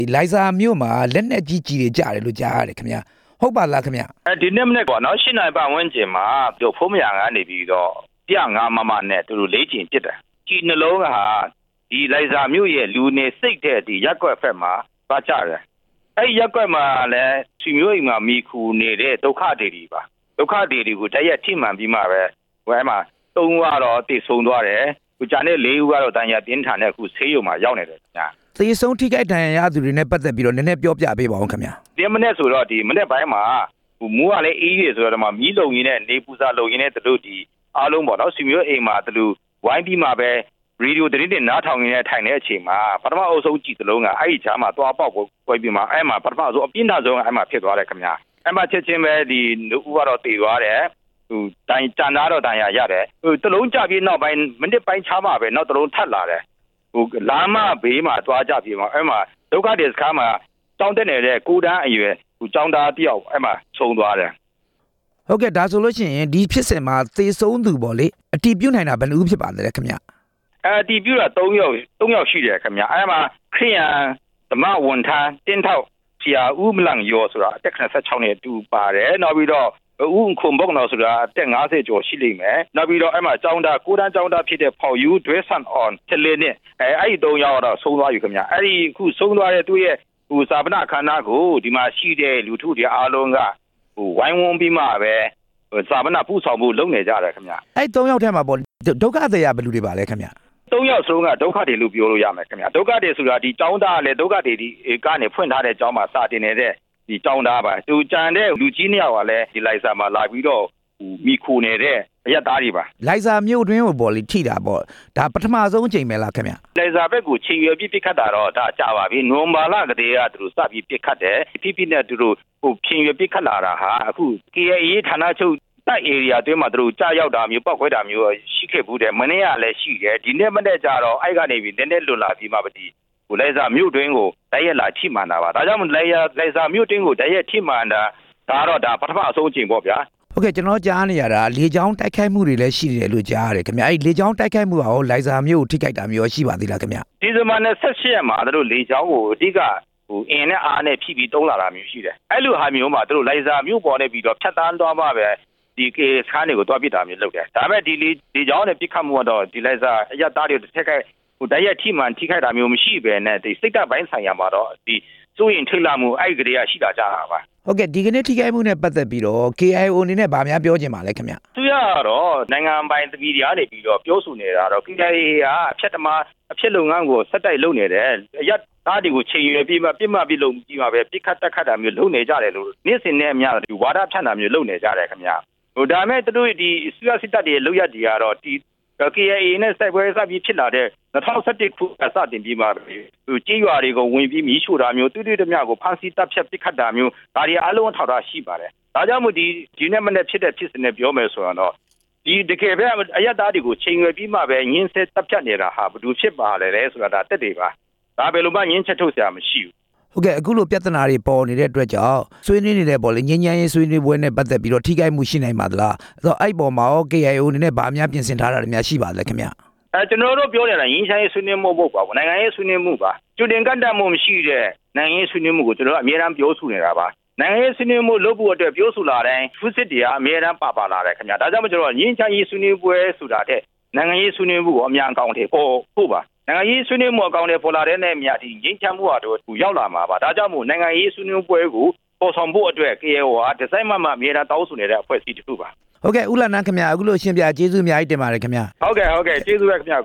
လိုင်ဇာမြို့မှာလက်နက်ကြီးကြီးတွေကြားတယ်လို့ကြားရတယ်ခင်ဗျာဟုတ်ပါလားခင်ဗျာဒီနေ့မနေ့ပေါ့နော်၈နိုင်ပတ်ဝန်းကျင်မှာသူဖိုးမရကနေပြီးတော့105မမနဲ့သူတို့၄ချိန်ပစ်တယ်ဒီနှလုံးကဒီလိုင်ဇာမြို့ရဲ့လူနေစိတ်တဲ့ဒီရက်ကွက်ဖက်မှာသွားကြတယ်အဲ့ရက်ကွက်မှာလည်းဆွေမျိုးအိမ်မှာမိခူနေတဲ့ဒုက္ခတွေတွေပါဒုက္ခတွေတွေကိုတရက်ထိမှန်ပြီးမှပဲဟိုမှာ3ဦးကတော့တည်ဆုံသွားတယ်ဟိုဂျာနဲ့4ဦးကတော့တန်ရပြင်းထန်တဲ့အခုဆေးရုံမှာရောက်နေတယ်ခင်ဗျာသေဆုံးထိခိုက်ဒဏ်ရာရသူတွေနဲ့ပတ်သက်ပြီးတော့နည်းနည်းပြောပြပေးပါဦးခင်ဗျာဒီမနေ့ဆိုတော့ဒီမနေ့ပိုင်းမှာဟိုမူးကလည်းအေးကြီးဆိုတော့မှမီးလုံရင်းနဲ့နေပူစာလုံရင်းနဲ့တို့ဒီအားလုံးပေါ့နော်ဆွေမျိုးအိမ်မှာတို့ဝိုင်းပြီးမှပဲရေဒီယိုသတင်းတွေနားထောင်နေထိုင်တဲ့အချိန်မှာပထမအုပ်ဆုံးကြည်သလုံးကအဲ့ဒီချားမှာသွားပေါက်ပွဲပြီးမှအဲ့မှာပထမဆုံးအပြင်းထန်ဆုံးအဲ့မှာဖြစ်သွားတယ်ခင်ဗျာအဲ့မှာချက်ချင်းပဲဒီဦးကတော့တည်သွားတယ်ဟိုတိုင်ကြံသားတော့တန်ရရတယ်ဟိုတလုံးကြပြီးနောက်ပိုင်းမိနစ်ပိုင်းချားမှာပဲနောက်တလုံးထပ်လာတယ်ဟိုလာမဘေးမှာသွားကြပြီးမှအဲ့မှာဒုက္ခတွေစခန်းမှာတောင်းတက်နေတဲ့ကိုတန်းအရွယ်ဟိုចောင်းသားတယောက်အဲ့မှာဆုံးသွားတယ်ဟုတ်ကဲ့ဒါဆိုလို့ရှိရင်ဒီဖြစ်စဉ်မှာသေဆုံးသူပေါ့လေအတီးပြုတ်နိုင်တာဘယ်လိုဖြစ်ပါလဲခင်ဗျအတီးပြုတ်တာ3ယောက်ရှိတယ်ခင်ဗျအဲ့မှာခရိယန်ဓမ္မဝန်ထမ်းတင်းထောက်ဆရာဦးမလန့်ရောဆိုတာအသက်86နှစ်တူပါတယ်နောက်ပြီးတော့ဦးခုံဘုံတော်ဆိုတာအသက်50ကျော်ရှိလိမ့်မယ်နောက်ပြီးတော့အဲ့မှာကျောင်းသားကိုတန်းကျောင်းသားဖြစ်တဲ့ဖော်ယူဒွဲဆန်အွန်တလေးနဲ့အဲ့ဒီ3ယောက်တော့ဆုံးသွားပြီခင်ဗျအဲ့ဒီအခုဆုံးသွားတဲ့သူရဲ့ဟိုစာပနာခန္ဓာကိုဒီမှာရှိတဲ့လူထုတွေအားလုံးကဟိုဝိုင်းဝန်းပြီးမှပဲစာပနာပူဆောင်မှုလုပ်နေကြတယ်ခင်ဗျအဲ့3ယောက်ထဲမှာပေါ့ဒုက္ခတွေရဘယ်လူတွေပါလဲခင်ဗျ 3ယောက်ဆုံးကဒုက္ခတွေလို့ပြောလို့ရမယ်ခင်ဗျဒုက္ခတွေဆိုတာဒီကျောင်းသားလည်းဒုက္ခတွေဒီကနေဖွင့်ထားတဲ့ကျောင်းမှာစာတင်နေတဲ့ဒီကျောင်းသားပါသူကြံတဲ့လူကြီး2ယောက်ကလည်းဒီလိုက်စာမှာလာပြီးတော့မိခိုနေတဲ့အရက်သားတွေပါလိုက်စာမြို့တွင်းကိုပေါ့လေထိတာပေါ့ဒါပထမဆုံးအချိန်ပဲလားခင်ဗျလိုက်စာဘက်ကိုချိန်ရွယ်ပြီးပစ်ခတ်တာတော့ဒါကြာပါပြီနိုဝင်ဘာလကတည်းကသူတို့စပြီးပစ်ခတ်တယ်ဖိနဲ့သူတို့ဟိုချိန်ရွယ်ပစ်ခတ်လာတာဟာအခု KIA ဌာနချုပ်တိုက် area တွင်းမှာသူတို့ကြာရောက်တာမျိုးပောက်ခွဲတာမျိုးရှိခဲ့ဘူးတယ်မနေ့ကလည်းရှိတယ်ဒီနေ့မနေ့ကျတော့အဲ့ကနေပြီးနည်းနည်းလွတ်လာပြီးမှပါဒီဟိုလိုက်စာမြို့တွင်းကိုတိုက်ရက်လာထိမှန်တာပါဒါကြောင့်လိုက်စာမြို့တွင်းကိုတိုက်ရက်ထိမှန်တာဒါတော့ဒါပထမအဆုံးအချိန်ပေါ့ဗျာဟုတ်ကဲ့ကျွန်တော်ကြားနေရတာလေကြောင်းတိုက်ခိုက်မှုတွေလည်းရှိတယ်လို့ကြားရတယ်ခင်ဗျအဲ့လေကြောင်းတိုက်ခိုက်မှုကရောလိုက်စာမြို့ကိုထိခိုက်တာမျိုးရှိပါသေးလားခင်ဗျဒီဇင်ဘာ28ရက်မှာတို့လေကြောင်းကိုအဓိကဟိုအင်းနဲ့အားနဲ့ဖြည့်ပြီးတုံးလာတာမျိုးရှိတယ်အဲ့လိုဟာမျိုးမှာတို့လိုက်စာမြို့ပေါ်နေပြီးတော့ဖြတ်တန်းသွားမှပဲဒီကေစခန်းတွေကိုတွားပစ်တာမျိုးလုပ်တယ်ဒါပေမဲ့ဒီကြောင်းနဲ့ပြစ်ခတ်မှုတော့ဒီလိုက်စာအရသားတွေတစ်ခက်ဟိုတရက်ထိမှန်ထိခိုက်တာမျိုးမရှိပဲနဲ့ဒီစိတ်ဓာတ်ပိုင်းဆိုင်ရာမှာတော့ဒီစိုးရင်ထိတ်လန့်မှုအဲ့ဒီကလေးကရှိတာကြတာပါဟုတ်ကဲ့ဒီကနေ့ထိခိုက်မှုနဲ့ပတ်သက်ပြီးတော့ KIO အနေနဲ့ဗာများပြောချင်ပါလဲခင်ဗျသူရတော့နိုင်ငံပိုင်တပီတွေကနေပြီးတော့ပြောဆိုနေတာတော့ KIA ကအဖြတ်တမအဖြစ်လုပ်ငန်းကိုဆက်တိုက်လုပ်နေတယ်အရသားတွေကိုချိန်ရွယ်ပြီးမှပြစ်မှပြီးလုပ်ပြီးမှပဲပြစ်ခတ်တက်ခတ်တာမျိုးလုပ်နေကြတယ်လို့နေ့စဉ်နဲ့အများဒီဝါဒဖြန့်တာမျိုးလုပ်နေကြတယ်ခင်ဗျဟိုဒါမဲ့သူတို့ဒီစစ်တပ်တွေလုပ်ရည်ကတော့ဒီ KIA နဲ့စိုက်ပွဲစပြီးဖြစ်လာတဲ့2017ခုစတင်ပြီးမှကြေးရွာတွေကိုဝင်ပြီးမီးရှို့တာမျိုးတူတူတမျှကိုဖမ်းဆီးတပ်ဖြတ်ပစ်ခတ်တာမျိုးဒါတွေအလုံးထောက်တာရှိပါတယ်ဒါကြောင့်မို့ဒီနေ့မနေ့ဖြစ်တဲ့ဖြစ်စဉ်နဲ့ပြောမယ်ဆိုတော့ဒီတကယ်ပဲအရက်သားတွေကိုချိန်ရွယ်ပြီးမှပဲငင်းဆက်တပ်ဖြတ်နေတာဟာဘယ်လိုဖြစ်ပါလဲဆိုတာဒါတက်တယ်ပါဒါပဲလို့မှငင်းချက်ထုတ်စရာမရှိဘူးဟုတ်ကဲ့အခုလိုပြဿနာတွေပေါ်နေတဲ့အတွက်ကြောင့်ဆွေးနွေးနေတဲ့ပေါ့လေငញ្ញမ်းရေးဆွေးနွေးပွဲနဲ့ပတ်သက်ပြီးတော့ထိခိုက်မှုရှိနိုင်ပါသလားအဲ့တော့အဲ့ပေါ်မှာရော KIO အနေနဲ့ဗာများပြင်ဆင်ထားတာတွေများရှိပါလဲခင်ဗျကျွန်တော်တို့ပြောနေတာငញ្ញမ်းရေးဆွေးနွေးမှုမဟုတ်ပါဘူးနိုင်ငံရေးဆွေးနွေးမှုပါကျွတင်ကန့်တတ်မှုမရှိတဲ့နိုင်ငံရေးဆွေးနွေးမှုကိုကျွန်တော်တို့အမြဲတမ်းပြောဆိုနေတာပါနိုင်ငံရေးဆွေးနွေးမှုလုပ်ဖို့အတွက်ပြောဆိုလာတိုင်းဖူးစစ်တွေကအမြဲတမ်းပါလာတယ်ခင်ဗျဒါကြောင့်ကျွန်တော်ငញ្ញမ်းရေးဆွေးနွေးပွဲဆိုတာတဲ့နိုင်ငံရေးဆွေးနွေးမှုကိုအများအကောင်းတယ်ဟုတ်ပါနိုင်ငံရေးဆွေးနွေးမှုအကောင့်တွေပေါ်လာတဲ့နဲ့မြတ်ဒီငင်းချမ်းမှုကတော့ရောက်လာမှာပါဒါကြောင့်မို့နိုင်ငံရေးဆွေးနွေးပွဲကိုပေါ်ဆောင်ဖို့အတွက် KIO ဟာဒီဇိုင်းမှအမြဲတမ်းတောင်းဆိုနေတဲ့အဖွဲ့အစည်းတစ်ခုပါဟုတ်ကဲ့ဦးလနန်းခင်ဗျာအခုလိုရှင်းပြကျေးဇူးအများကြီးတင်ပါတယ်ခင်ဗျာဟုတ်ကဲ့ကျေးဇူးပဲခင်ဗျာ